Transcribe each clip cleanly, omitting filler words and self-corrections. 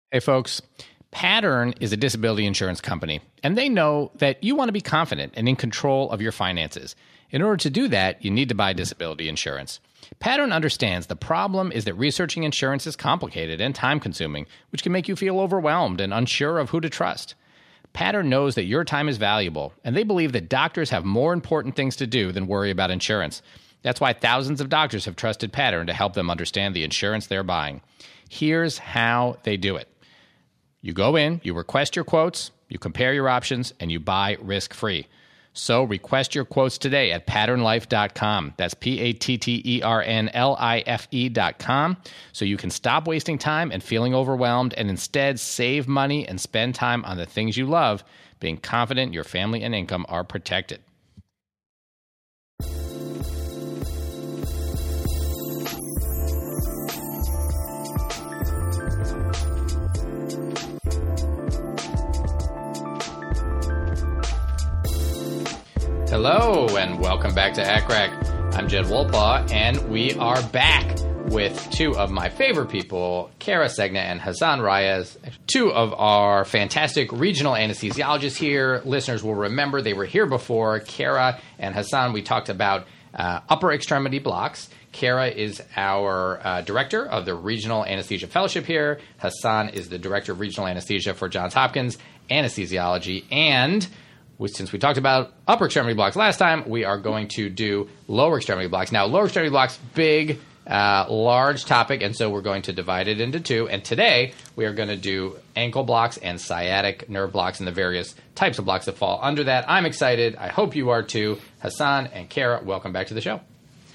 Hey, folks. Pattern is a disability insurance company, and they know that you want to be confident and in control of your finances. In order to do that, you need to buy disability insurance. Pattern understands the problem is that researching insurance is complicated and time-consuming, which can make you feel overwhelmed and unsure of who to trust. Pattern knows that your time is valuable, and they believe that doctors have more important things to do than worry about insurance. That's why thousands of doctors have trusted Pattern to help them understand the insurance they're buying. Here's how they do it. You go in, you request your quotes, you compare your options, and you buy risk-free. So request your quotes today at patternlife.com. That's patternlife.com. So you can stop wasting time and feeling overwhelmed and instead save money and spend time on the things you love, being confident your family and income are protected. Hello, and welcome back to ACRAC. I'm Jed Wolpaw, and we are back with two of my favorite people, Kara Segna and Hassan Reyes, two of our fantastic regional anesthesiologists here. Listeners will remember they were here before. Kara and Hassan, we talked about upper extremity blocks. Kara is our director of the Regional Anesthesia Fellowship here. Hassan is the director of Regional Anesthesia for Johns Hopkins Anesthesiology. And since we talked about upper extremity blocks last time, we are going to do lower extremity blocks. Now, lower extremity blocks, big, large topic, and so we're going to divide it into two. And today, we are going to do ankle blocks and sciatic nerve blocks and the various types of blocks that fall under that. I'm excited. I hope you are too. Hassan and Kara, welcome back to the show.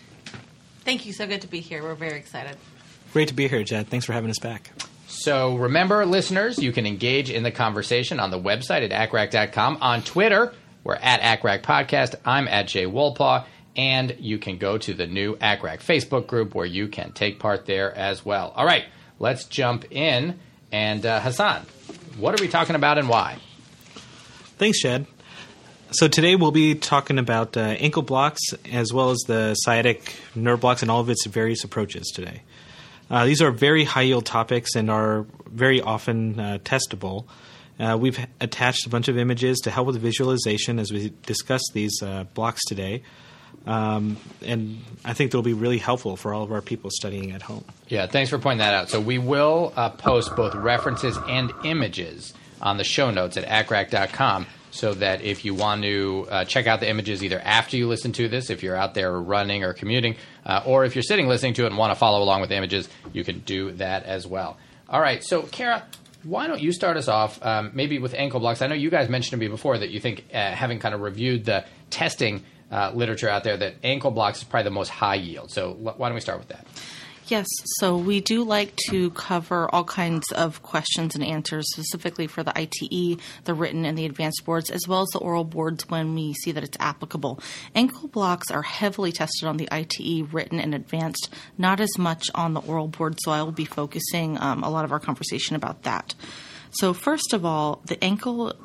Thank you. So good to be here. We're very excited. Great to be here, Jed. Thanks for having us back. So remember, listeners, you can engage in the conversation on the website at acrac.com. On Twitter, we're at ACRAC Podcast. I'm at Jay Wolpaw. And you can go to the new ACRAC Facebook group where you can take part there as well. All right, let's jump in. And Hassan, what are we talking about and why? Thanks, Jed. So today we'll be talking about ankle blocks as well as the sciatic nerve blocks and all of its various approaches today. These are very high-yield topics and are very often testable. We've attached a bunch of images to help with visualization as we discuss these blocks today. And I think they'll be really helpful for all of our people studying at home. Yeah, thanks for pointing that out. So we will post both references and images on the show notes at acrac.com so that if you want to check out the images either after you listen to this, if you're out there running or commuting, or if you're sitting listening to it and want to follow along with the images, you can do that as well. All right, so Kara, why don't you start us off maybe with ankle blocks? I know you guys mentioned to me before that you think, having kind of reviewed the testing literature out there, that ankle blocks is probably the most high yield. So why don't we start with that? Yes, so we do like to cover all kinds of questions and answers, specifically for the ITE, the written and the advanced boards, as well as the oral boards when we see that it's applicable. Ankle blocks are heavily tested on the ITE, written and advanced, not as much on the oral board, so I will be focusing a lot of our conversation about that. So first of all, the ankle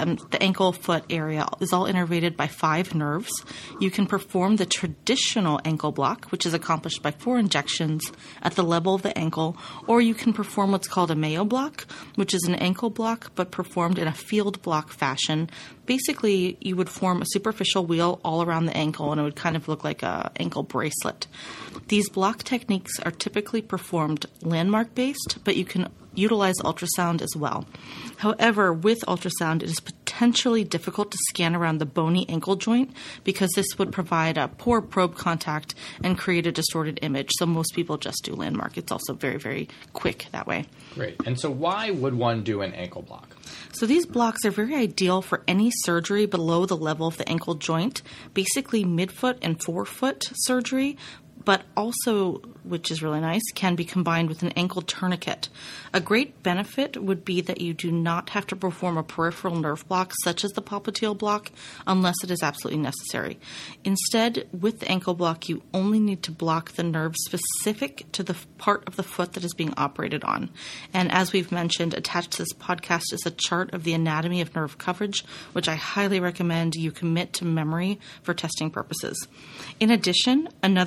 foot area is all innervated by 5 nerves. You can perform the traditional ankle block, which is accomplished by 4 injections at the level of the ankle, or you can perform what's called a Mayo block, which is an ankle block but performed in a field block fashion. Basically, you would form a superficial wheel all around the ankle, and it would kind of look like an ankle bracelet. These block techniques are typically performed landmark-based, but you can utilize ultrasound as well. However, with ultrasound, it is potentially difficult to scan around the bony ankle joint because this would provide a poor probe contact and create a distorted image. So most people just do landmark. It's also very, very quick that way. Great. And so why would one do an ankle block? So these blocks are very ideal for any surgery below the level of the ankle joint, basically midfoot and forefoot surgery, but also, which is really nice, can be combined with an ankle tourniquet. A great benefit would be that you do not have to perform a peripheral nerve block such as the popliteal block unless it is absolutely necessary. Instead, with the ankle block, you only need to block the nerve specific to the part of the foot that is being operated on. And as we've mentioned, attached to this podcast is a chart of the anatomy of nerve coverage, which I highly recommend you commit to memory for testing purposes. In addition, another advantage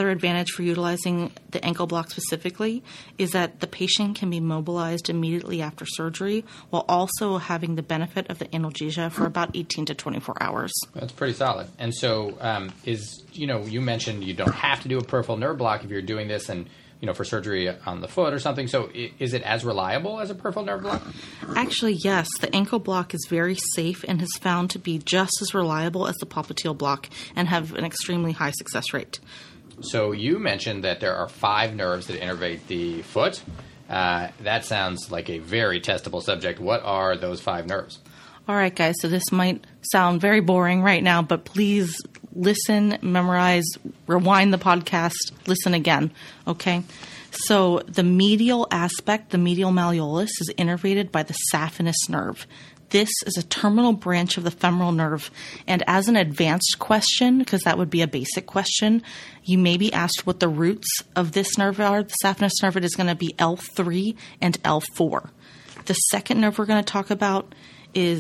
advantage for utilizing the ankle block specifically is that the patient can be mobilized immediately after surgery while also having the benefit of the analgesia for about 18 to 24 hours. That's pretty solid. And so you mentioned you don't have to do a peripheral nerve block if you're doing this and for surgery on the foot or something. So is it as reliable as a peripheral nerve block? Actually, yes. The ankle block is very safe and is found to be just as reliable as the popliteal block and have an extremely high success rate. So you mentioned that there are 5 nerves that innervate the foot. That sounds like a very testable subject. What are those 5 nerves? All right, guys, so this might sound very boring right now, but please listen, memorize, rewind the podcast, listen again, okay? So the medial aspect, the medial malleolus, is innervated by the saphenous nerve. This is a terminal branch of the femoral nerve, and as an advanced question, because that would be a basic question, you may be asked what the roots of this nerve are. The saphenous nerve is going to be L3 and L4. The second nerve we're going to talk about is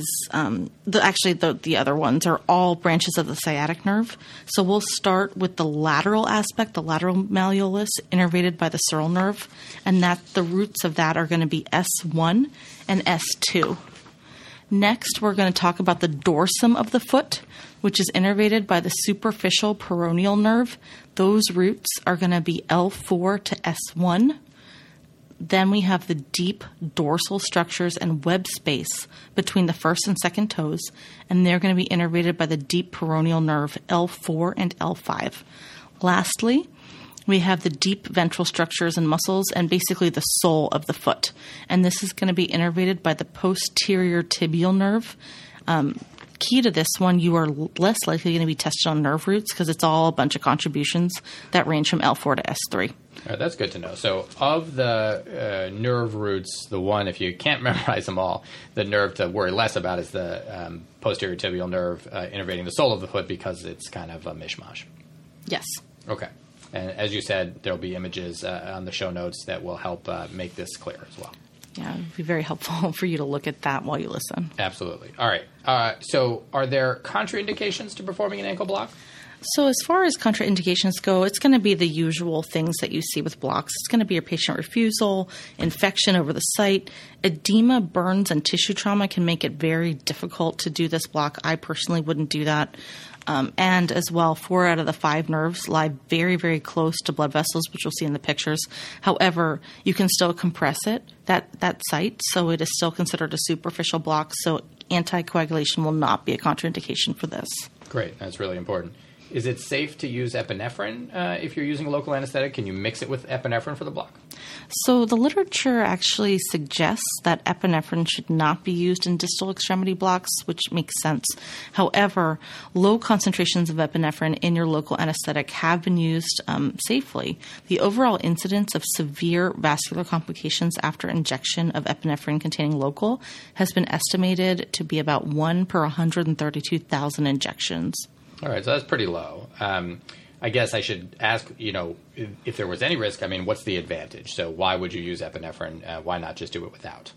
the other ones are all branches of the sciatic nerve. So we'll start with the lateral aspect, the lateral malleolus, innervated by the sural nerve, and that the roots of that are going to be S1 and S2. Next, we're going to talk about the dorsum of the foot, which is innervated by the superficial peroneal nerve. Those roots are going to be L4 to S1. Then we have the deep dorsal structures and web space between the first and second toes, and they're going to be innervated by the deep peroneal nerve L4 and L5. Lastly, we have the deep ventral structures and muscles and basically the sole of the foot, and this is going to be innervated by the posterior tibial nerve. Key to this one, you are less likely going to be tested on nerve roots because it's all a bunch of contributions that range from L4 to S3. All right, that's good to know. So of the nerve roots, the one, if you can't memorize them all, the nerve to worry less about is the posterior tibial nerve innervating the sole of the foot because it's kind of a mishmash. Yes. Okay. And as you said, there will be images on the show notes that will help make this clear as well. Yeah, it would be very helpful for you to look at that while you listen. Absolutely. All right. So are there contraindications to performing an ankle block? So as far as contraindications go, it's going to be the usual things that you see with blocks. It's going to be a patient refusal, infection over the site, edema, burns, and tissue trauma can make it very difficult to do this block. I personally wouldn't do that. And as well, 4 out of the 5 nerves lie very, very close to blood vessels, which you'll see in the pictures. However, you can still compress that site, so it is still considered a superficial block. So anticoagulation will not be a contraindication for this. Great. That's really important. Is it safe to use epinephrine if you're using a local anesthetic? Can you mix it with epinephrine for the block? So the literature actually suggests that epinephrine should not be used in distal extremity blocks, which makes sense. However, low concentrations of epinephrine in your local anesthetic have been used safely. The overall incidence of severe vascular complications after injection of epinephrine containing local has been estimated to be about 1 per 132,000 injections. All right, so that's pretty low. I guess I should ask, if there was any risk, what's the advantage? So why would you use epinephrine? Why not just do it without?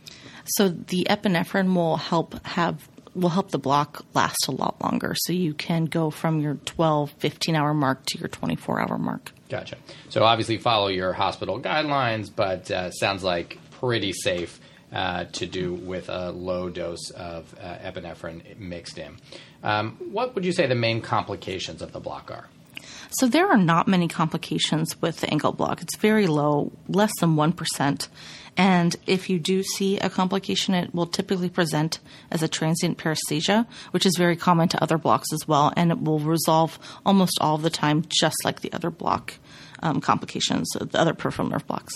So the epinephrine will help the block last a lot longer. So you can go from your 12, 15-hour mark to your 24-hour mark. Gotcha. So obviously follow your hospital guidelines, but sounds like pretty safe to do with a low dose of epinephrine mixed in. What would you say the main complications of the block are? So there are not many complications with the ankle block. It's very low, less than 1%. And if you do see a complication, it will typically present as a transient paresthesia, which is very common to other blocks as well, and it will resolve almost all of the time, just like the other block complications, the other peripheral nerve blocks.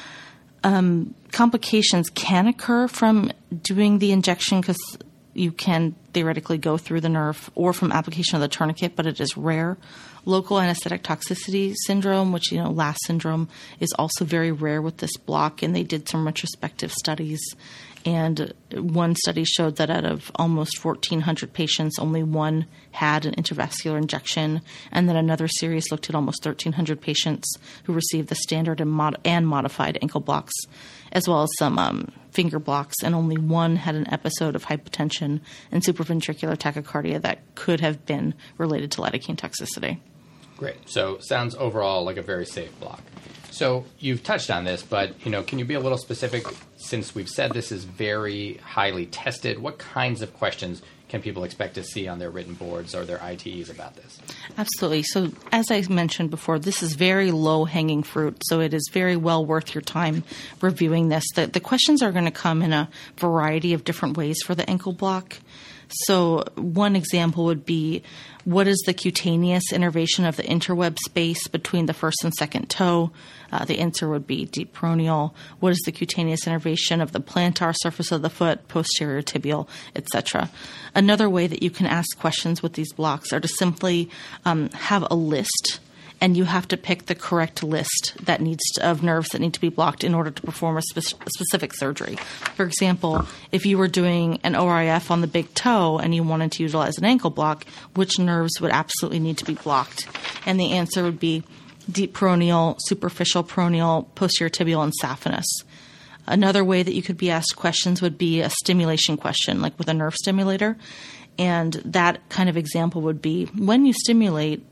Complications can occur from doing the injection because you can theoretically go through the nerve or from application of the tourniquet, but it is rare. Local anesthetic toxicity syndrome, which, LAS syndrome, is also very rare with this block, and they did some retrospective studies. And one study showed that out of almost 1,400 patients, only one had an intravascular injection. And then another series looked at almost 1,300 patients who received the standard and modified ankle blocks, as well as some finger blocks. And only one had an episode of hypotension and supraventricular tachycardia that could have been related to lidocaine toxicity. Great. So sounds overall like a very safe block. So you've touched on this, but can you be a little specific? Since we've said this is very highly tested, what kinds of questions can people expect to see on their written boards or their ITEs about this? Absolutely. So as I mentioned before, this is very low-hanging fruit, so it is very well worth your time reviewing this. The questions are going to come in a variety of different ways for the ankle block. So one example would be, what is the cutaneous innervation of the interweb space between the first and second toe? The answer would be deep peroneal. What is the cutaneous innervation of the plantar surface of the foot, posterior tibial, etc.? Another way that you can ask questions with these blocks are to simply have a list, and you have to pick the correct list of nerves that need to be blocked in order to perform a specific surgery. For example, if you were doing an ORIF on the big toe and you wanted to utilize an ankle block, which nerves would absolutely need to be blocked? And the answer would be deep peroneal, superficial peroneal, posterior tibial, and saphenous. Another way that you could be asked questions would be a stimulation question, like with a nerve stimulator. And that kind of example would be, when you stimulate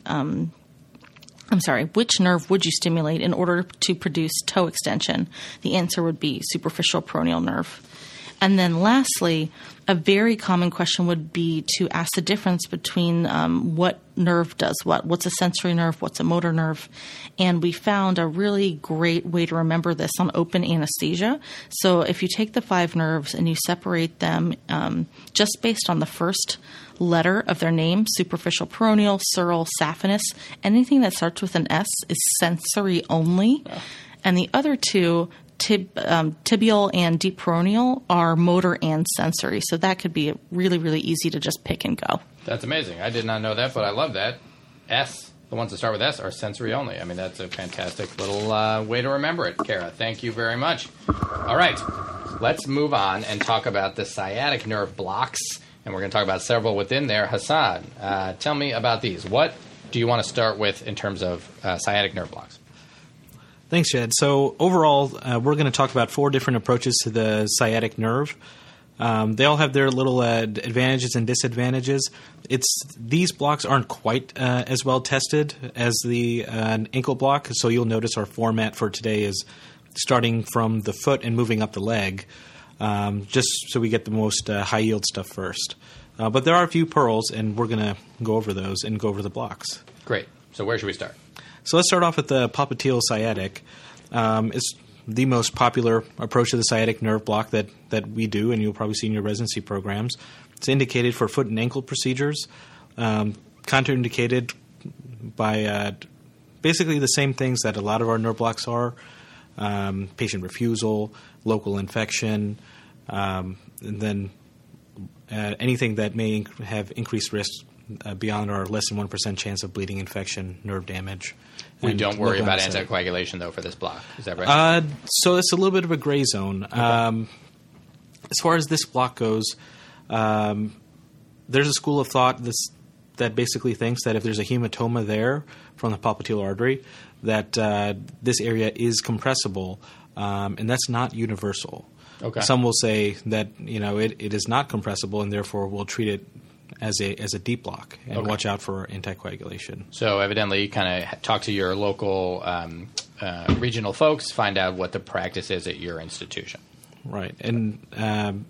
which nerve would you stimulate in order to produce toe extension? The answer would be superficial peroneal nerve. And then lastly, a very common question would be to ask the difference between what nerve does what. What's a sensory nerve? What's a motor nerve? And we found a really great way to remember this on open anesthesia. So if you take the 5 nerves and you separate them just based on the first letter of their name, superficial peroneal, sural, saphenous, anything that starts with an S is sensory only. Yeah. And the other two, tibial and deep peroneal, are motor and sensory. So that could be really, really easy to just pick and go. That's amazing. I did not know that, but I love that. The ones that start with S are sensory only. I mean, that's a fantastic little way to remember it, Kara. Thank you very much. All right, let's move on and talk about the sciatic nerve blocks. And we're going to talk about several within there. Hassan, tell me about these. What do you want to start with in terms of sciatic nerve blocks? Thanks, Jed. So overall, we're going to talk about 4 different approaches to the sciatic nerve. They all have their little advantages and disadvantages. These blocks aren't quite as well tested as the ankle block, so you'll notice our format for today is starting from the foot and moving up the leg, just so we get the most high-yield stuff first. But there are a few pearls, and we're going to go over those and go over the blocks. Great. So where should we start? So let's start off with the popliteal sciatic. It's the most popular approach to the sciatic nerve block that we do, and you'll probably see in your residency programs. It's indicated for foot and ankle procedures, contraindicated by basically the same things that a lot of our nerve blocks are: patient refusal, local infection, and then anything that may have increased risk beyond our less than 1% chance of bleeding, infection, nerve damage. We don't worry about anticoagulation, though, for this block. Is that right? So it's a little bit of a gray zone. Okay. As far as this block goes, there's a school of thought that basically thinks that if there's a hematoma there from the popliteal artery, that this area is compressible, and that's not universal. Okay. Some will say that it is not compressible, and therefore we'll treat it as a deep block and watch out for anticoagulation. So evidently you kind of talk to your local regional folks, find out what the practice is at your institution. Right. And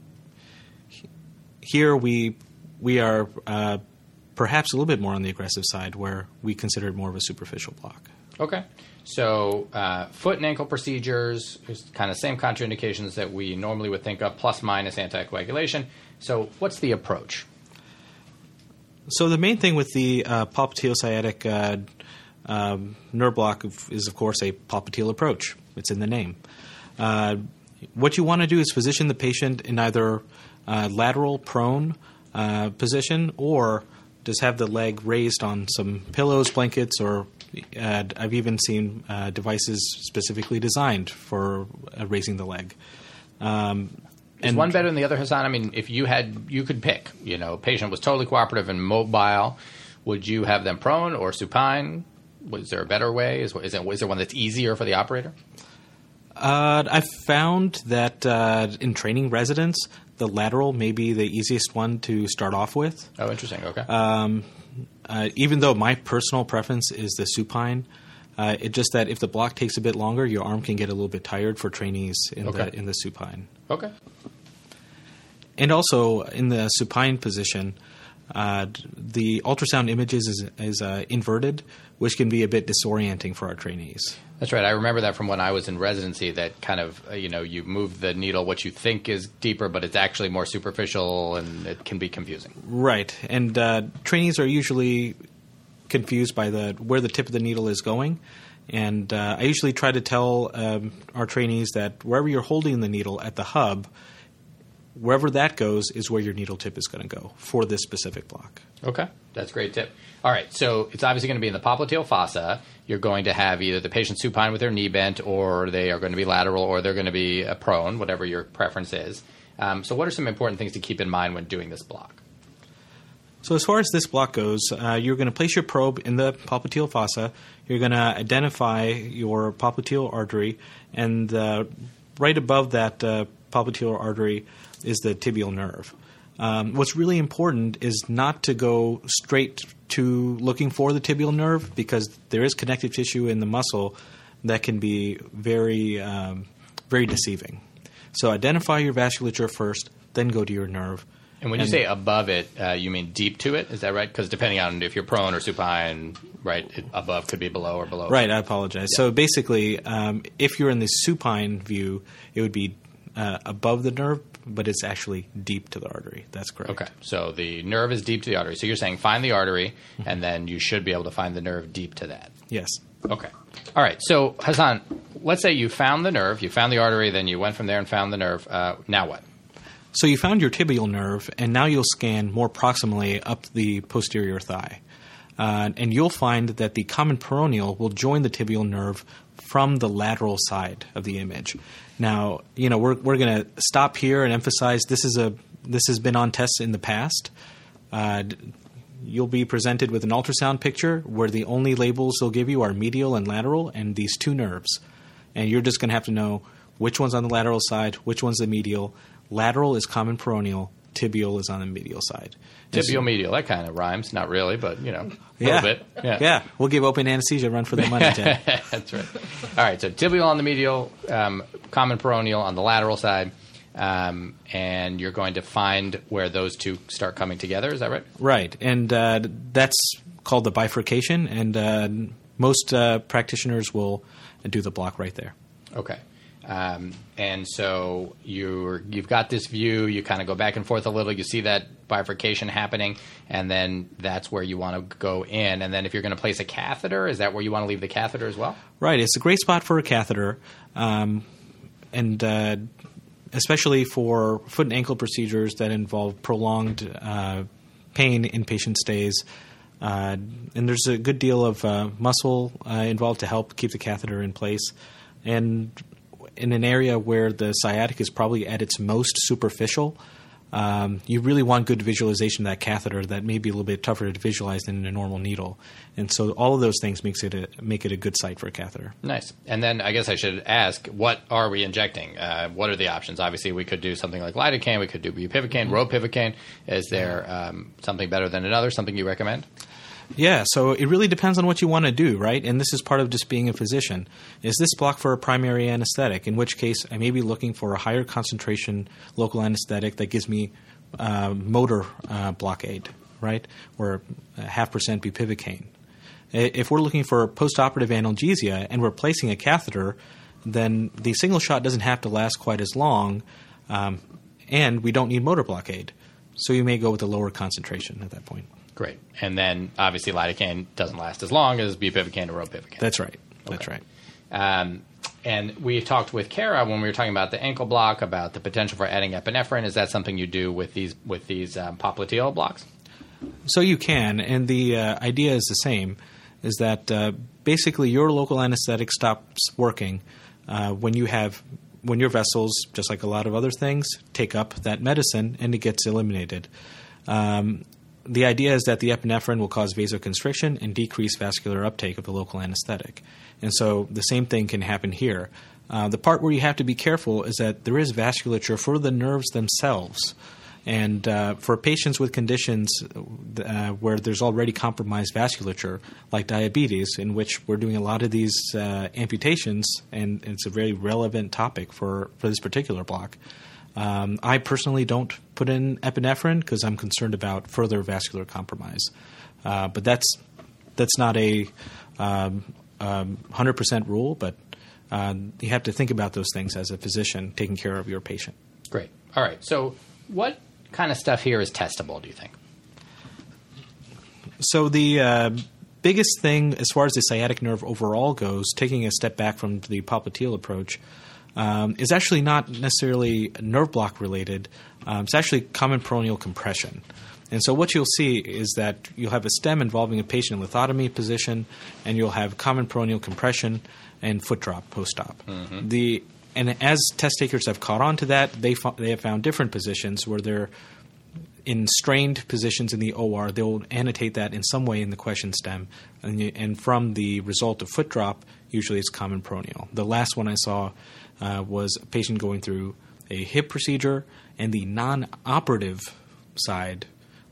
here we are perhaps a little bit more on the aggressive side, where we consider it more of a superficial block. Okay. So foot and ankle procedures, there's kind of same contraindications that we normally would think of, plus minus anticoagulation. So what's the approach? So the main thing with the popliteal sciatic nerve block is, of course, a popliteal approach. It's in the name. What you want to do is position the patient in either lateral prone position, or just have the leg raised on some pillows, blankets, or I've even seen devices specifically designed for raising the leg. Is one better than the other, Hassan? I mean, if you could pick, patient was totally cooperative and mobile, would you have them prone or supine? Was there a better way? Is there one that's easier for the operator? I've found that in training residents, the lateral may be the easiest one to start off with. Oh, interesting. Okay. even though my personal preference is the supine, it's just that if the block takes a bit longer, your arm can get a little bit tired for trainees in the supine. Okay. And also in the supine position, the ultrasound images is inverted, which can be a bit disorienting for our trainees. That's right. I remember that from when I was in residency, that kind of, you move the needle, what you think is deeper, but it's actually more superficial, and it can be confusing. Right. And trainees are usually confused by where the tip of the needle is going. And I usually try to tell our trainees that wherever you're holding the needle at the hub, wherever that goes is where your needle tip is going to go for this specific block. Okay. That's a great tip. All right. So it's obviously going to be in the popliteal fossa. You're going to have either the patient supine with their knee bent, or they are going to be lateral, or they're going to be prone, whatever your preference is. So what are some important things to keep in mind when doing this block? So as far as this block goes, you're going to place your probe in the popliteal fossa. You're going to identify your popliteal artery, and right above that popliteal artery is the tibial nerve. What's really important is not to go straight to looking for the tibial nerve, because there is connective tissue in the muscle that can be very, very deceiving. So identify your vasculature first, then go to your nerve. And when you say above it, you mean deep to it? Is that right? Because depending on if you're prone or supine, right, above could be below or below. Right, I apologize. Yeah. So basically, if you're in the supine view, it would be above the nerve, but it's actually deep to the artery. That's correct. Okay, so the nerve is deep to the artery. So you're saying find the artery, and then you should be able to find the nerve deep to that. Yes. Okay. All right. So, Hassan, let's say you found the nerve, you found the artery, then you went from there and found the nerve. Now what? So you found your tibial nerve, and now you'll scan more proximally up the posterior thigh. And you'll find that the common peroneal will join the tibial nerve from the lateral side of the image. Now, we're going to stop here and emphasize this has been on tests in the past. You'll be presented with an ultrasound picture where the only labels they'll give you are medial and lateral and these two nerves. And you're just going to have to know which one's on the lateral side, which one's the medial. Lateral is common peroneal. Tibial is on the medial side. Tibial medial, that kind of rhymes. Not really, but, a little bit. Yeah, we'll give open anesthesia a run for the money, Ted. That's right. All right, so tibial on the medial, common peroneal on the lateral side, and you're going to find where those two start coming together. Is that right? Right, and that's called the bifurcation, and most practitioners will do the block right there. Okay. And so you've got this view, you kind of go back and forth a little, you see that bifurcation happening, and then that's where you want to go in. And then if you're going to place a catheter, is that where you want to leave the catheter as well? Right. It's a great spot for a catheter, and especially for foot and ankle procedures that involve prolonged pain in patient stays. And there's a good deal of muscle involved to help keep the catheter in place. And in an area where the sciatic is probably at its most superficial, you really want good visualization of that catheter that may be a little bit tougher to visualize than in a normal needle. And so all of those things make it a good site for a catheter. Nice. And then I guess I should ask, what are we injecting? What are the options? Obviously, we could do something like lidocaine. We could do bupivacaine, ropivacaine. Is there something better than another, something you recommend? Yeah, so it really depends on what you want to do, right? And this is part of just being a physician. Is this block for a primary anesthetic? In which case, I may be looking for a higher concentration local anesthetic that gives me motor blockade, right? Or 0.5% bupivacaine. If we're looking for postoperative analgesia and we're placing a catheter, then the single shot doesn't have to last quite as long, and we don't need motor blockade. So you may go with a lower concentration at that point. Great. And then, obviously, lidocaine doesn't last as long as bupivacaine or ropivacaine. That's right. Okay. That's right. And we talked with Kara when we were talking about the ankle block, about the potential for adding epinephrine. Is that something you do with these popliteal blocks? So you can, and the idea is the same, is that basically your local anesthetic stops working when your vessels, just like a lot of other things, take up that medicine and it gets eliminated. The idea is that the epinephrine will cause vasoconstriction and decrease vascular uptake of the local anesthetic. And so the same thing can happen here. The part where you have to be careful is that there is vasculature for the nerves themselves. And for patients with conditions where there's already compromised vasculature, like diabetes, in which we're doing a lot of these amputations, and it's a very relevant topic for this particular block, I personally don't put in epinephrine because I'm concerned about further vascular compromise. But that's not a 100% rule, but you have to think about those things as a physician taking care of your patient. Great. All right. So what kind of stuff here is testable, do you think? So the biggest thing as far as the sciatic nerve overall goes, taking a step back from the popliteal approach, is actually not necessarily nerve block related. It's actually common peroneal compression. And so what you'll see is that you'll have a stem involving a patient in lithotomy position, and you'll have common peroneal compression and foot drop post-op. Mm-hmm. And as test takers have caught on to that, they have found different positions where they're in strained positions in the OR. They'll annotate that in some way in the question stem. And from the result of foot drop, usually it's common peroneal. The last one I saw was a patient going through a hip procedure, and the non-operative side,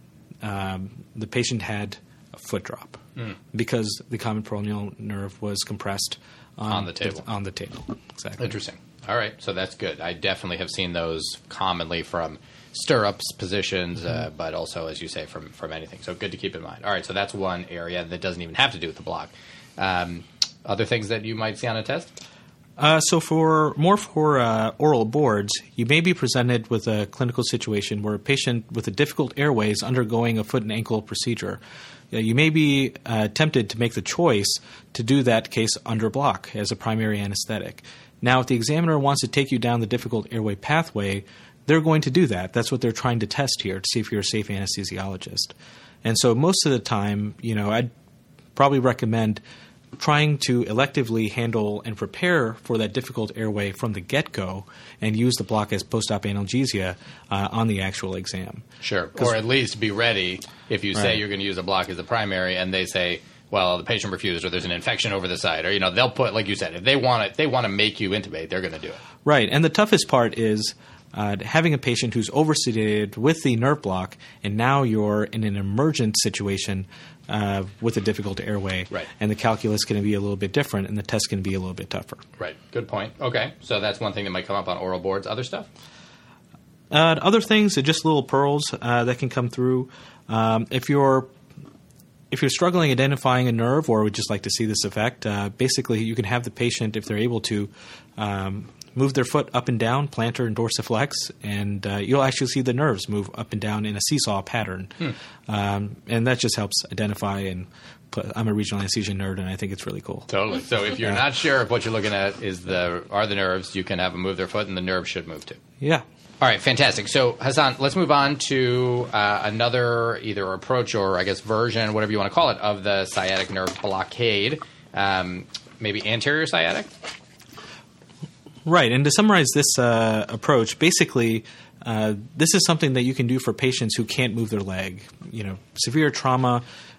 the patient had a foot drop because the common peroneal nerve was compressed on the table. On the table, exactly. Interesting. All right, so that's good. I definitely have seen those commonly from stirrups positions, but also, as you say, from anything. So good to keep in mind. All right, so that's one area that doesn't even have to do with the block. Other things that you might see on a test? So for oral boards, you may be presented with a clinical situation where a patient with a difficult airway is undergoing a foot and ankle procedure. You may be tempted to make the choice to do that case under block as a primary anesthetic. Now, if the examiner wants to take you down the difficult airway pathway, they're going to do that. That's what they're trying to test here to see if you're a safe anesthesiologist. And so most of the time, I'd probably recommend trying to electively handle and prepare for that difficult airway from the get-go and use the block as post-op analgesia on the actual exam. Sure, or at least be ready if you say you're going to use a block as a primary and they say, well, the patient refused or there's an infection over the side, or, they'll put, like you said, if they want to make you intubate, they're going to do it. Right, and the toughest part is having a patient who's oversedated with the nerve block, and now you're in an emergent situation with a difficult airway. Right. And the calculus can be a little bit different, and the test can be a little bit tougher. Right. Good point. Okay. So that's one thing that might come up on oral boards. Other stuff? Other things are just little pearls that can come through. If you're struggling identifying a nerve or would just like to see this effect, basically you can have the patient, if they're able to, move their foot up and down, plantar and dorsiflex, and you'll actually see the nerves move up and down in a seesaw pattern. And that just helps identify and I'm a regional anesthesia nerd, and I think it's really cool. Totally. So if you're not sure if what you're looking at are the nerves, you can have them move their foot, and the nerve should move too. Yeah. All right, fantastic. So, Hassan, let's move on to another either approach or, I guess, version, whatever you want to call it, of the sciatic nerve blockade, maybe anterior sciatic? Right. And to summarize this approach, basically, this is something that you can do for patients who can't move their leg. Severe trauma,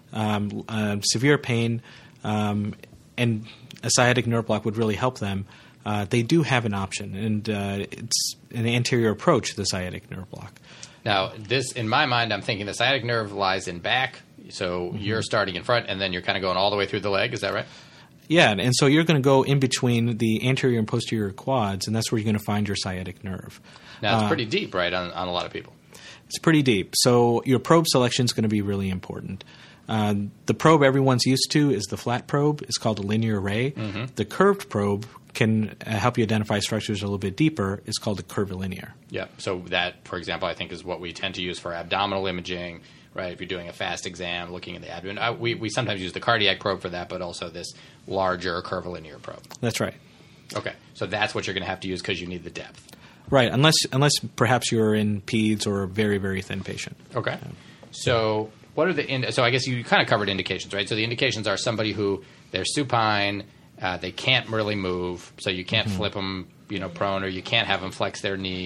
severe pain, and a sciatic nerve block would really help them. They do have an option, and it's an anterior approach to the sciatic nerve block. Now, this, in my mind, I'm thinking the sciatic nerve lies in back, so you're starting in front, and then you're kind of going all the way through the leg. Is that right? Yeah, and so you're going to go in between the anterior and posterior quads, and that's where you're going to find your sciatic nerve. Now, it's pretty deep, right, on a lot of people? It's pretty deep. So your probe selection is going to be really important. The probe everyone's used to is the flat probe. It's called a linear array. Mm-hmm. The curved probe can help you identify structures a little bit deeper. It's called a curvilinear. Yeah. So that, for example, I think is what we tend to use for abdominal imaging, right? If you're doing a fast exam, looking at the abdomen. We sometimes use the cardiac probe for that, but also this larger curvilinear probe. That's right. Okay. So that's what you're going to have to use because you need the depth. Right. Unless perhaps you're in peds or a very, very thin patient. Okay. So what are so I guess you kind of covered indications, right? So the indications are somebody who they're supine, they can't really move, so you can't flip them, prone, or you can't have them flex their knee,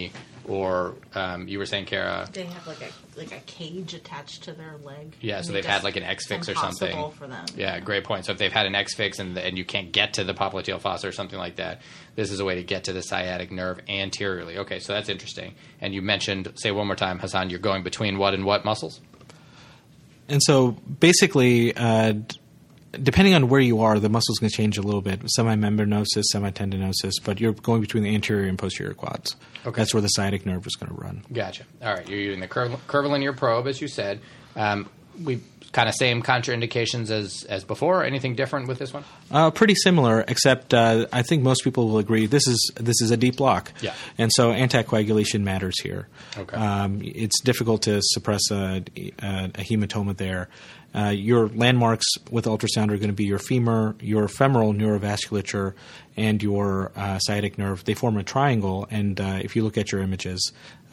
or you were saying, Kara? They have like a cage attached to their leg. Yeah, so they've had like an X-fix or something. Impossible for them. Yeah, great point. So if they've had an X-fix and you can't get to the popliteal fossa or something like that, this is a way to get to the sciatic nerve anteriorly. Okay, so that's interesting. And you mentioned, say one more time, Hassan, you're going between what and what muscles? And so basically, depending on where you are, the muscle's going to change a little bit. Semimembranosus, semitendinosus, but you're going between the anterior and posterior quads. Okay. That's where the sciatic nerve is going to run. Gotcha. All right. You're using the curvilinear probe, as you said. We kind of same contraindications as before. Anything different with this one? Pretty similar, except I think most people will agree this is a deep block. Yeah. And so anticoagulation matters here. Okay. It's difficult to suppress a hematoma there. Your landmarks with ultrasound are going to be your femur, your femoral neurovasculature, and your sciatic nerve. They form a triangle, and if you look at your images,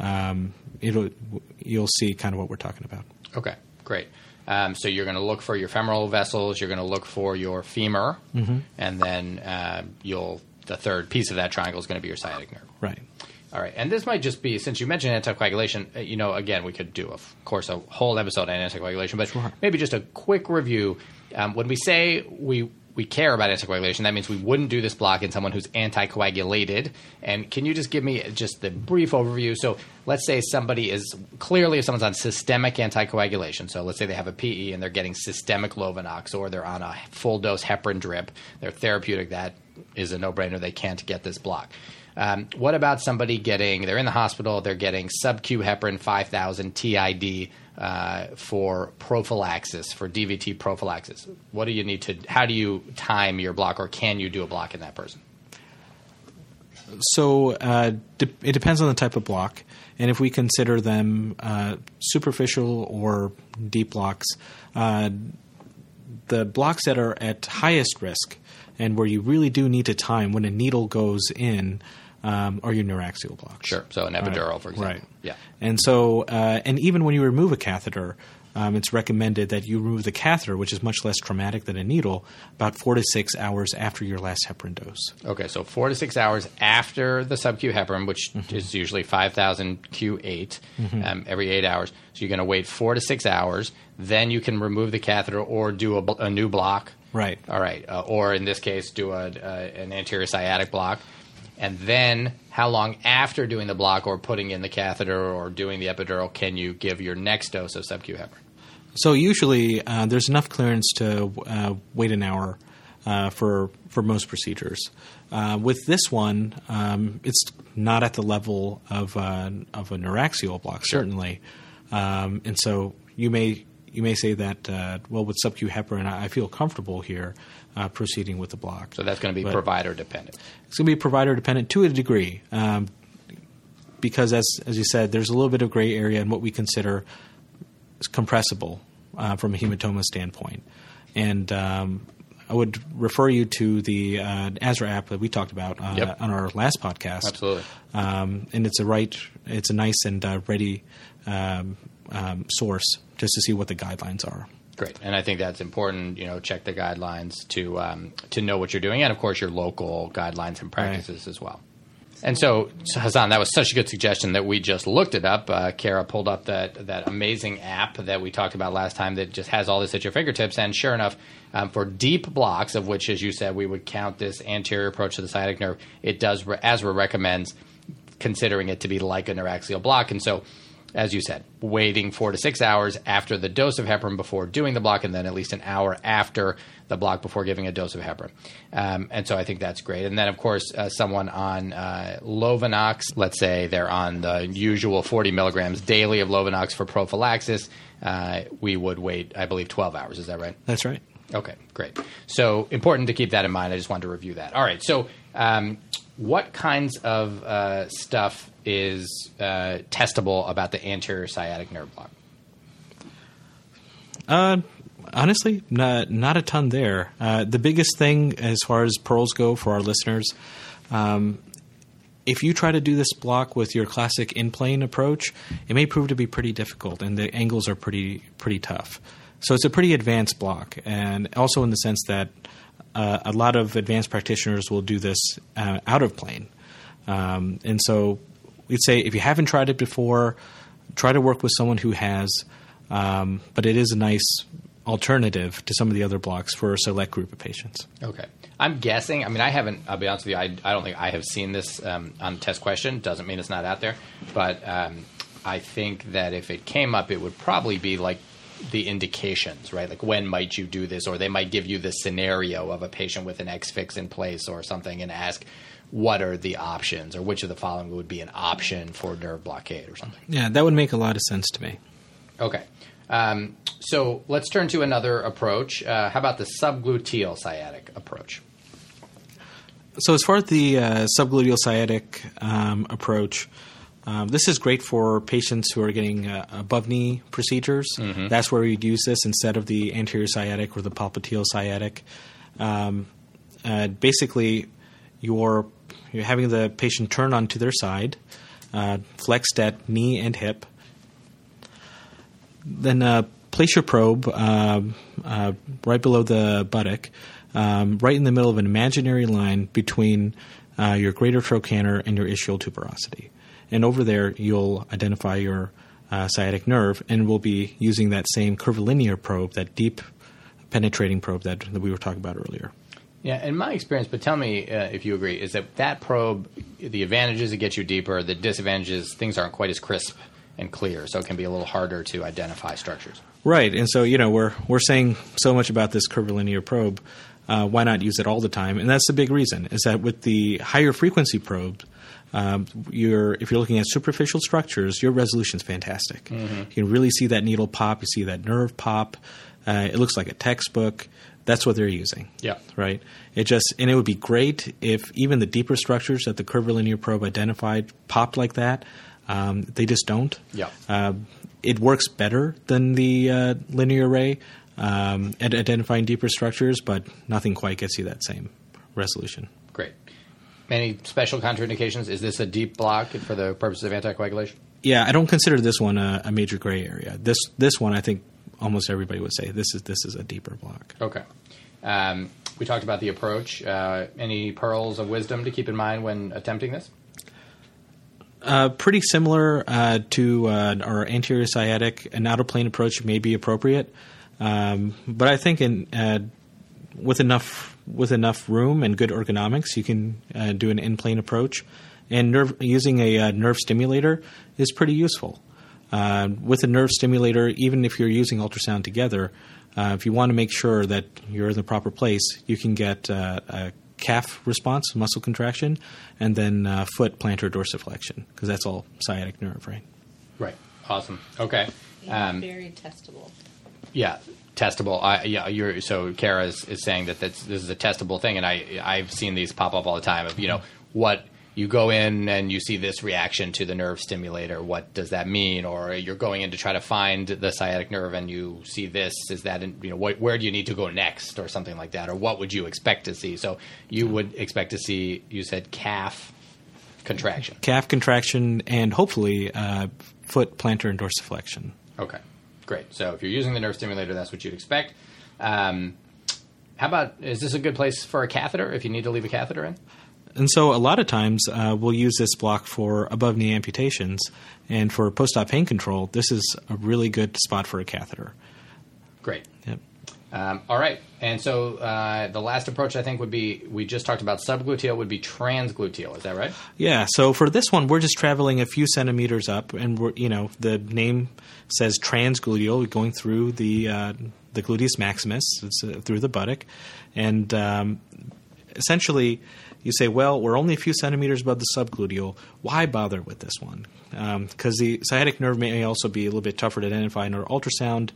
you'll see kind of what we're talking about. Okay, great. So you're going to look for your femoral vessels, you're going to look for your femur, and then the third piece of that triangle is going to be your sciatic nerve. Right. All right, and this might just be, since you mentioned anticoagulation, again, we could do, of course, a whole episode on anticoagulation, but maybe just a quick review. When we say we care about anticoagulation, that means we wouldn't do this block in someone who's anticoagulated. And can you just give me just the brief overview? So let's say if someone's on systemic anticoagulation, so let's say they have a PE and they're getting systemic Lovenox, or they're on a full-dose heparin drip, they're therapeutic, that is a no-brainer, they can't get this block. What about somebody they're in the hospital, they're getting sub-Q heparin 5000 TID for prophylaxis, for DVT prophylaxis? What do you need how do you time your block, or can you do a block in that person? So it depends on the type of block. And if we consider them superficial or deep blocks, the blocks that are at highest risk and where you really do need to time when a needle goes in are your neuraxial blocks. Sure. So an epidural, for example. Right. Yeah. And so, and even when you remove a catheter, it's recommended that you remove the catheter, which is much less traumatic than a needle, about 4 to 6 hours after your last heparin dose. Okay, so 4 to 6 hours after the sub-Q heparin, which is usually 5,000 Q8 every 8 hours. So you're going to wait 4 to 6 hours. Then you can remove the catheter or do a new block. Right. All right. Or in this case, do an anterior sciatic block. And then how long after doing the block or putting in the catheter or doing the epidural can you give your next dose of sub-Q heparin? So usually there's enough clearance to wait an hour for most procedures. With this one, it's not at the level of a neuraxial block, certainly. And so you may say that, with sub-Q heparin, I feel comfortable here proceeding with the block. So that's going to be provider dependent. It's going to be provider dependent to a degree, because as you said, there's a little bit of gray area in what we consider compressible from a hematoma standpoint. And I would refer you to the ASRA app that we talked about on our last podcast. Absolutely. And it's a nice and ready source just to see what the guidelines are. Great, and I think that's important. Check the guidelines to know what you're doing, and of course your local guidelines and practices as well. And so Hassan, that was such a good suggestion that we just looked it up. Kara pulled up that amazing app that we talked about last time that just has all this at your fingertips. And sure enough, for deep blocks, of which, as you said, we would count this anterior approach to the sciatic nerve, it does, ASRA recommends considering it to be like a neuraxial block. And so, as you said, waiting 4 to 6 hours after the dose of heparin before doing the block, and then at least an hour after the block before giving a dose of heparin. And so I think that's great. And then, of course, someone on Lovenox, let's say they're on the usual 40 milligrams daily of Lovenox for prophylaxis, we would wait, I believe, 12 hours. Is that right? That's right. Okay, great. So important to keep that in mind. I just wanted to review that. All right, so what kinds of stuff is testable about the anterior sciatic nerve block? Honestly, not a ton there. The biggest thing as far as pearls go for our listeners, if you try to do this block with your classic in-plane approach, it may prove to be pretty difficult, and the angles are pretty tough. So it's a pretty advanced block, and also in the sense that a lot of advanced practitioners will do this out of plane. And so we'd say if you haven't tried it before, try to work with someone who has. But it is a nice alternative to some of the other blocks for a select group of patients. Okay. I'm guessing, I mean, I'll be honest with you, I don't think I have seen this on the test question. Doesn't mean it's not out there. But I think that if it came up, it would probably be like the indications, right? Like when might you do this? Or they might give you the scenario of a patient with an X-fix in place or something and ask what are the options or which of the following would be an option for nerve blockade or something. Yeah, that would make a lot of sense to me. Okay. So let's turn to another approach. How about the subgluteal sciatic approach? So as far as the subgluteal sciatic approach, this is great for patients who are getting above-knee procedures. Mm-hmm. That's where we'd use this instead of the anterior sciatic or the popliteal sciatic. Basically, you're having the patient turn onto their side, flexed at knee and hip. Then place your probe right below the buttock, right in the middle of an imaginary line between your greater trochanter and your ischial tuberosity. And over there, you'll identify your sciatic nerve, and we'll be using that same curvilinear probe, that deep penetrating probe that we were talking about earlier. Yeah, in my experience, but tell me if you agree, is that probe, the advantages, it gets you deeper, the disadvantages, things aren't quite as crisp and clear, so it can be a little harder to identify structures. Right, and so we're saying so much about this curvilinear probe. Why not use it all the time? And that's the big reason, is that with the higher frequency probe, if you're looking at superficial structures, your resolution's fantastic. Mm-hmm. You can really see that needle pop. You see that nerve pop. It looks like a textbook. That's what they're using. Yeah. Right. It would be great if even the deeper structures that the curvilinear probe identified popped like that. They just don't. Yeah. It works better than the linear array at identifying deeper structures, but nothing quite gets you that same resolution. Great. Any special contraindications? Is this a deep block for the purposes of anticoagulation? Yeah, I don't consider this one a major gray area. This one, I think almost everybody would say this is a deeper block. Okay. We talked about the approach. Any pearls of wisdom to keep in mind when attempting this? Pretty similar to our anterior sciatic. An out-of-plane approach may be appropriate, but I think with enough room and good ergonomics, you can do an in-plane approach. And using a nerve stimulator is pretty useful. With a nerve stimulator, even if you're using ultrasound together, if you want to make sure that you're in the proper place, you can get a calf response, muscle contraction, and then foot plantar dorsiflexion, because that's all sciatic nerve, right? Right. Awesome. Okay. Very testable. Yeah, testable. So Kara is saying that this is a testable thing, and I've seen these pop up all the time of what you go in and you see this reaction to the nerve stimulator. What does that mean? Or you're going in to try to find the sciatic nerve and you see this. Is that where do you need to go next, or something like that? Or what would you expect to see? So you would expect to see, you said, calf contraction. Calf contraction, and hopefully foot plantar and dorsiflexion. Okay, great. So if you're using the nerve stimulator, that's what you'd expect. How about, is this a good place for a catheter if you need to leave a catheter in? And so a lot of times we'll use this block for above-knee amputations, and for post-op pain control, this is a really good spot for a catheter. Great. Yep. All right. And so the last approach, I think, would be, we just talked about subgluteal, would be transgluteal. Is that right? Yeah. So for this one, we're just traveling a few centimeters up, and the name says transgluteal, going through the gluteus maximus, it's through the buttock, and essentially, you say, well, we're only a few centimeters above the subgluteal. Why bother with this one? Because the sciatic nerve may also be a little bit tougher to identify in our ultrasound.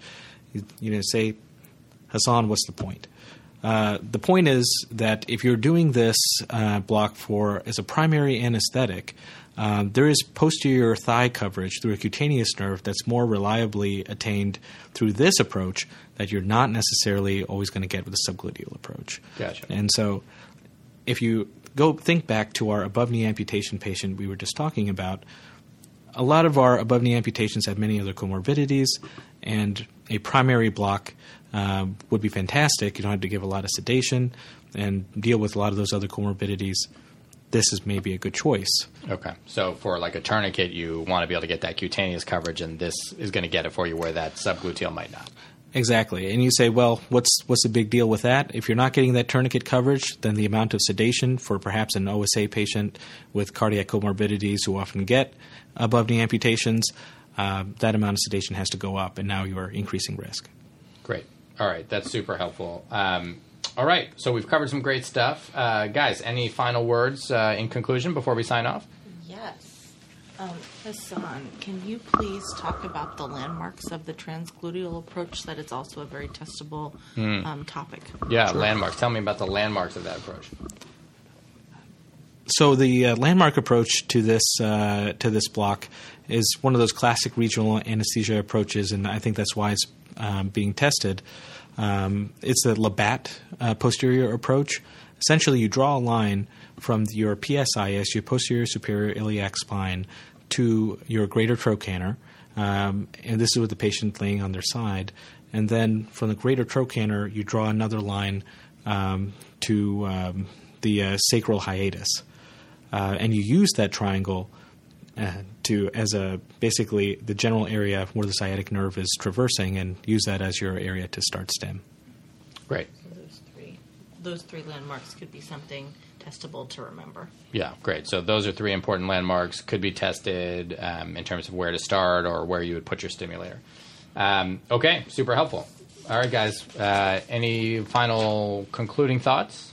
Say, Hassan, what's the point? The point is that if you're doing this block as a primary anesthetic, there is posterior thigh coverage through a cutaneous nerve that's more reliably attained through this approach that you're not necessarily always going to get with the subgluteal approach. Gotcha. And so if you think back to our above-knee amputation patient we were just talking about, a lot of our above-knee amputations have many other comorbidities, and a primary block would be fantastic. You don't have to give a lot of sedation and deal with a lot of those other comorbidities. this is maybe a good choice. Okay. So for like a tourniquet, you want to be able to get that cutaneous coverage, and this is going to get it for you where that subgluteal might not. Exactly. And you say, well, what's the big deal with that? If you're not getting that tourniquet coverage, then the amount of sedation for perhaps an OSA patient with cardiac comorbidities who often get above-knee amputations, that amount of sedation has to go up, and now you are increasing risk. Great. All right. That's super helpful. All right. So we've covered some great stuff. Guys, any final words in conclusion before we sign off? Yes. Hassan, can you please talk about the landmarks of the transgluteal approach? That it's also a very testable topic. Yeah, sure. Landmarks. Tell me about the landmarks of that approach. So the landmark approach to this block is one of those classic regional anesthesia approaches, and I think that's why it's being tested. It's the Labatt posterior approach. Essentially, you draw a line from your PSIS, your posterior superior iliac spine, to your greater trochanter, and this is with the patient laying on their side. And then from the greater trochanter, you draw another line to the sacral hiatus, and you use that triangle as basically the general area where the sciatic nerve is traversing, and use that as your area to start stem. Great. Those three landmarks could be something testable to remember. Yeah, great. So those are three important landmarks, could be tested in terms of where to start or where you would put your stimulator. Okay, super helpful. All right, guys. Any final concluding thoughts?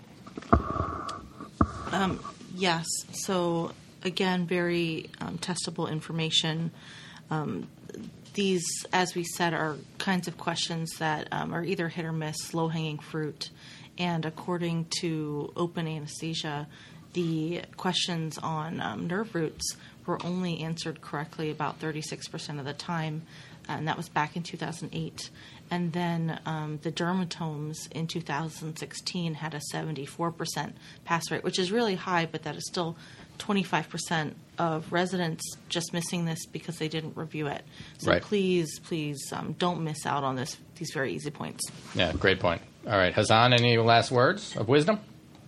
Yes. So, again, very testable information. These, as we said, are kinds of questions that are either hit or miss, low-hanging fruit. And according to open anesthesia, the questions on nerve roots were only answered correctly about 36% of the time, and that was back in 2008. And then the dermatomes in 2016 had a 74% pass rate, which is really high, but that is still 25% of residents just missing this because they didn't review it. So right. please don't miss out on these very easy points. Yeah, great point. All right, Hassan, any last words of wisdom?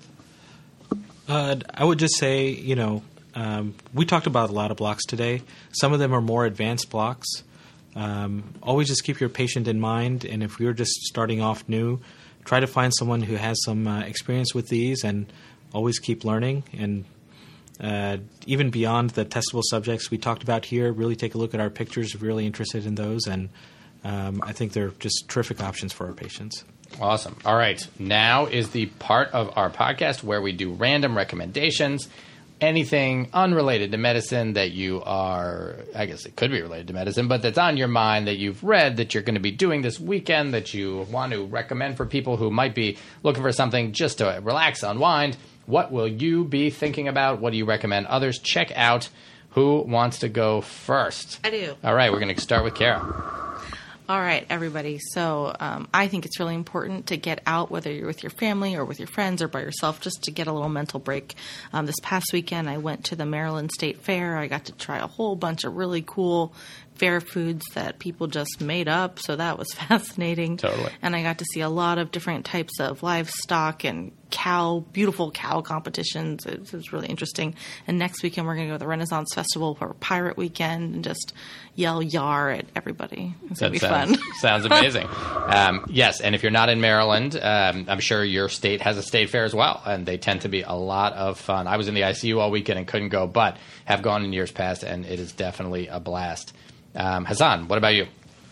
I would just say, we talked about a lot of blocks today. Some of them are more advanced blocks. Always just keep your patient in mind, and if you're just starting off new, try to find someone who has some experience with these, and always keep learning. And even beyond the testable subjects we talked about here, really take a look at our pictures if you're really interested in those, and I think they're just terrific options for our patients. Awesome. All right. Now is the part of our podcast where we do random recommendations. Anything unrelated to medicine that you are, I guess it could be related to medicine, but that's on your mind that you've read that you're going to be doing this weekend that you want to recommend for people who might be looking for something just to relax, unwind. What will you be thinking about? What do you recommend others check out? Who wants to go first? I do. All right. We're going to start with Kara. All right, everybody. So I think it's really important to get out, whether you're with your family or with your friends or by yourself, just to get a little mental break. This past weekend, I went to the Maryland State Fair. I got to try a whole bunch of really cool fair foods that people just made up, so that was fascinating. Totally. And I got to see a lot of different types of livestock and beautiful cow competitions. It was really interesting. And next weekend, we're going to go to the Renaissance Festival for Pirate Weekend and just yell "yar" at everybody. It's going to be fun. Sounds amazing. Yes, and if you're not in Maryland, I'm sure your state has a state fair as well, and they tend to be a lot of fun. I was in the ICU all weekend and couldn't go, but have gone in years past, and it is definitely a blast. Hassan, what about you?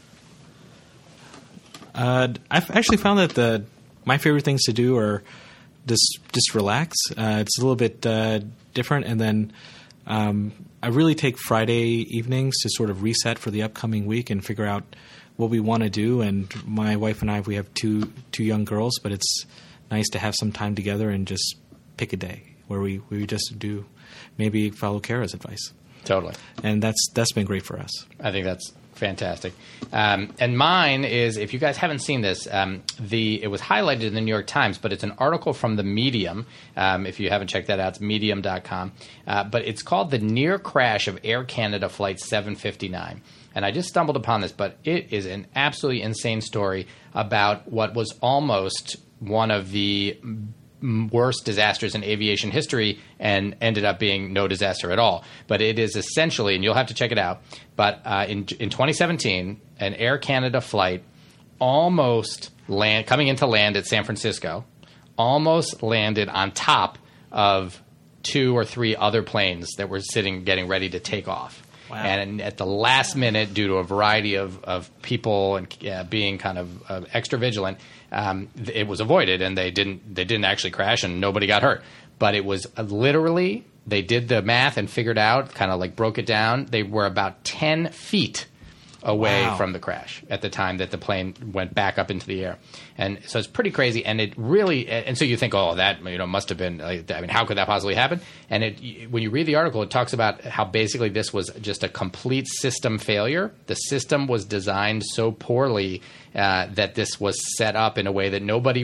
I've actually found that my favorite things to do are just relax. It's a little bit different, and then I really take Friday evenings to sort of reset for the upcoming week and figure out what we want to do. And my wife and I, we have two young girls, but it's nice to have some time together and just pick a day where we just do maybe follow Kara's advice. Totally. And that's been great for us. I think that's fantastic. And mine is, if you guys haven't seen this, it was highlighted in the New York Times, but it's an article from the Medium. If you haven't checked that out, it's medium.com. But it's called The Near Crash of Air Canada Flight 759. And I just stumbled upon this, but it is an absolutely insane story about what was almost one of the worst disasters in aviation history and ended up being no disaster at all. But it is essentially, and you'll have to check it out, but in 2017, an Air Canada flight almost coming into land at San Francisco, almost landed on top of 2 or 3 other planes that were getting ready to take off. Wow. And at the last minute, due to a variety of people and being kind of extra vigilant, it was avoided, and they didn't actually crash, and nobody got hurt. But it was literally, they did the math and figured out, kind of like broke it down. They were about 10 feet away from the crash at the time that the plane went back up into the air. And so it's pretty crazy. And it really, and so you think, oh, that, must have been, how could that possibly happen? And when you read the article, it talks about how basically this was just a complete system failure. The system was designed so poorly that this was set up in a way that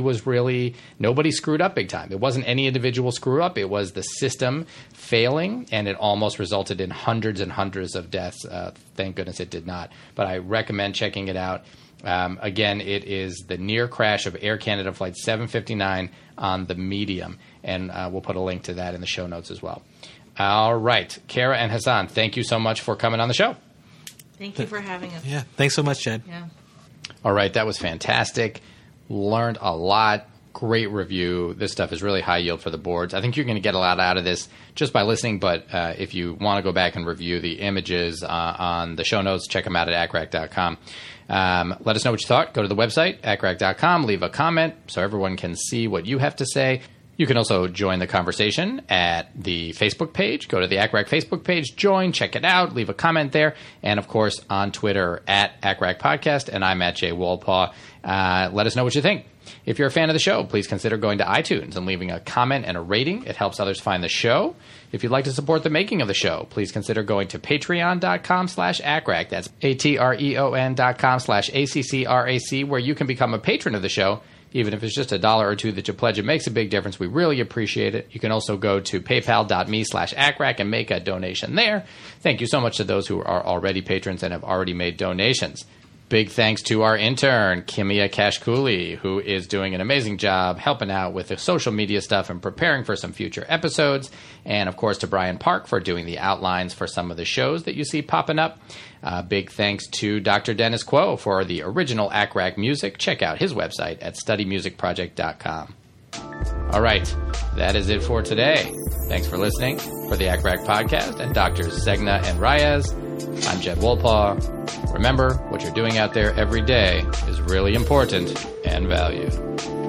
nobody screwed up big time. It wasn't any individual screw up. It was the system failing, and it almost resulted in hundreds and hundreds of deaths. Thank goodness it did not. But I recommend checking it out. Again, it is the near crash of Air Canada Flight 759 on the Medium, and we'll put a link to that in the show notes as well. All right. Kara and Hassan, thank you so much for coming on the show. Thank you for having us. Yeah, thanks so much, Jed. Yeah. All right, that was fantastic. Learned a lot. Great review. This stuff is really high yield for the boards. I think you're going to get a lot out of this just by listening, but if you want to go back and review the images on the show notes, check them out at acrac.com. Let us know what you thought. Go to the website, acrac.com, leave a comment so everyone can see what you have to say. You can also join the conversation at the Facebook page. Go to the ACRAC Facebook page, join, check it out, leave a comment there. And, of course, on Twitter at ACRAC Podcast, and I'm at Jay Wolpaw. Let us know what you think. If you're a fan of the show, please consider going to iTunes and leaving a comment and a rating. It helps others find the show. If you'd like to support the making of the show, please consider going to patreon.com/ACRAC. That's ATREON.com/ACCRAC, where you can become a patron of the show. Even if it's just $1 or $2 that you pledge, it makes a big difference. We really appreciate it. You can also go to paypal.me/ACRAC and make a donation there. Thank you so much to those who are already patrons and have already made donations. Big thanks to our intern, Kimia Kashkuli, who is doing an amazing job helping out with the social media stuff and preparing for some future episodes. And, of course, to Brian Park for doing the outlines for some of the shows that you see popping up. Big thanks to Dr. Dennis Quo for the original ACRAC music. Check out his website at studymusicproject.com. All right, that is it for today. Thanks for listening. For the ACRAC podcast and Drs. Segna and Reyes, I'm Jed Wolpaw. Remember, what you're doing out there every day is really important and valued.